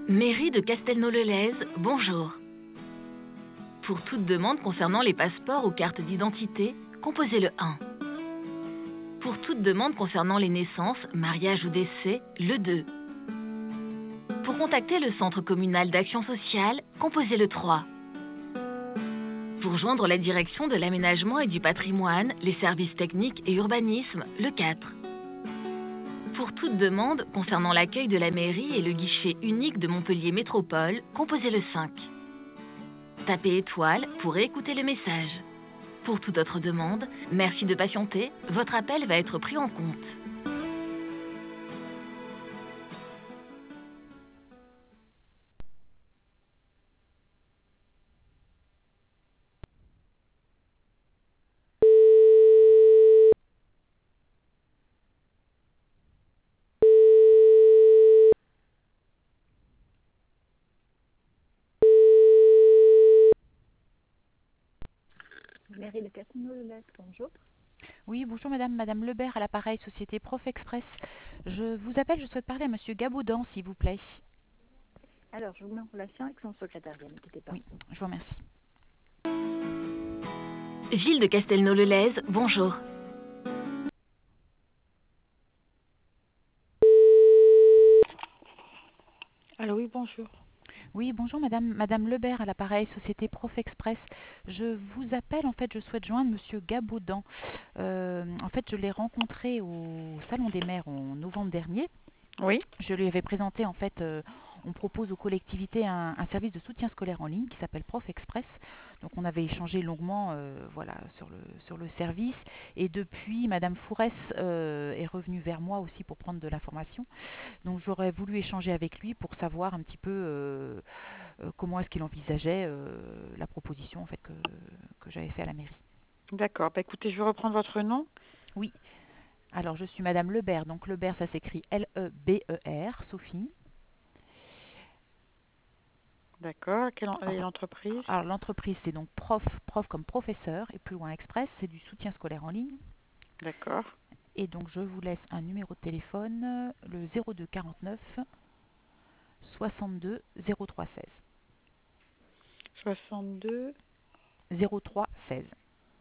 Mairie de Castelnau-le-Lez, bonjour. Pour toute demande concernant les passeports ou cartes d'identité, composez le 1. Pour toute demande concernant les naissances, mariages ou décès, le 2. Pour contacter le Centre communal d'action sociale, composez le 3. Pour joindre la direction de l'aménagement et du patrimoine, les services techniques et urbanisme, le 4. Pour toute demande concernant l'accueil de la mairie et le guichet unique de Montpellier Métropole, composez le 5. Tapez étoile pour écouter le message. Pour toute autre demande, merci de patienter, votre appel va être pris en compte. Mairie de Castelnau-le-Lez, bonjour. Oui, bonjour madame, madame Lebert à l'appareil Société Prof Express. Je vous appelle, je souhaite parler à monsieur Gabaudan, s'il vous plaît. Alors, je vous mets en relation avec son secrétariat, ne quittez pas. Oui, je vous remercie. Ville de Castelnau-le-Lez, bonjour. Allô, oui, bonjour. Oui, bonjour madame, madame Lebert à l'appareil Société Prof Express. Je vous appelle, en fait, je souhaite joindre monsieur Gabaudan. En fait, je l'ai rencontré au Salon des maires en novembre dernier. Oui, Je lui avais présenté, en fait, on propose aux collectivités un service de soutien scolaire en ligne qui s'appelle Prof Express. Donc on avait échangé longuement voilà, sur le service. Et depuis, madame Fourès est revenue vers moi aussi pour prendre de l'information. Donc j'aurais voulu échanger avec lui pour savoir un petit peu comment est-ce qu'il envisageait la proposition en fait, que j'avais fait à la mairie. d'accord. Bah, écoutez, je vais reprendre votre nom. Oui, alors je suis madame Lebert. Donc Lebert, ça s'écrit Leber, Sophie. D'accord. Et Enfin, l'entreprise? alors l'entreprise, c'est donc prof comme professeur, et plus loin express, c'est du soutien scolaire en ligne. D'accord. Et donc je vous laisse un numéro de téléphone, le 02 49 62 03 16. 62. 03 16.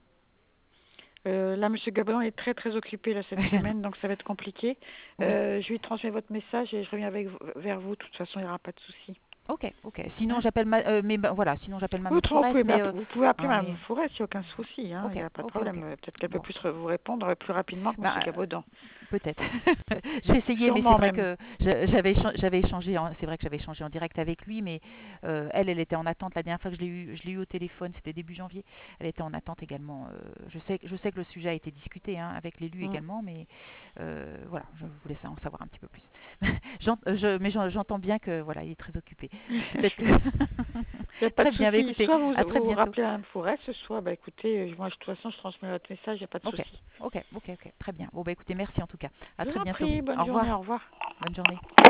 Là, Monsieur Gabon est très très occupé là, cette semaine, donc ça va être compliqué. Oui, Je lui transmets votre message et je reviens vers vous. De toute façon, il n'y aura pas de souci. ok. Sinon Hein? j'appelle voilà, sinon j'appelle Oui, Madame autrement, Fourès, mais vous pouvez appeler hein, Mme mais Fourès, il n'y a aucun souci. Hein, il n'y a pas de ok. problème. Peut-être qu'elle peut Bon, plus vous répondre plus rapidement que bah, Monsieur Gabaudan. peut-être. Je vais essayer, mais c'est Sûrement vrai même. que j'avais échangé, c'est vrai que j'avais échangé en direct avec lui, mais elle était en attente la dernière fois que je l'ai eu au téléphone, c'était début janvier. Elle était en attente également. Je sais que le sujet a été discuté hein, avec l'élu Mm. également, mais voilà, je voulais en savoir un petit peu plus. Mais j'entends bien que voilà, il est très occupé. Peut-être que Il n'y a pas de très bien. Bah, souci. écoutez, Soit à très vous bientôt. rappelez Mme Fourès, soit, bah, écoutez, moi, de toute façon, je transmets votre message, il n'y a pas de Ok, souci. Très bien. Bon bah écoutez, merci en tout cas. À Je vous très en bientôt. prie, Au bonne journée, revoir. au revoir. Bonne journée.